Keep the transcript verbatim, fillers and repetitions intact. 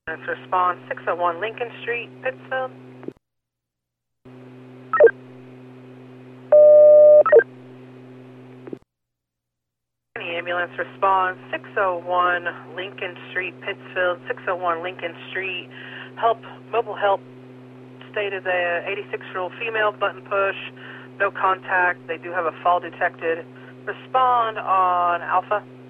Response six oh one Lincoln Street, Pittsfield. Ambulance response six oh one Lincoln Street, Pittsfield. six oh one Lincoln Street. Help, mobile help stated a eighty-six-year-old female, button push, no contact. They do have a fall detected. Respond on Alpha.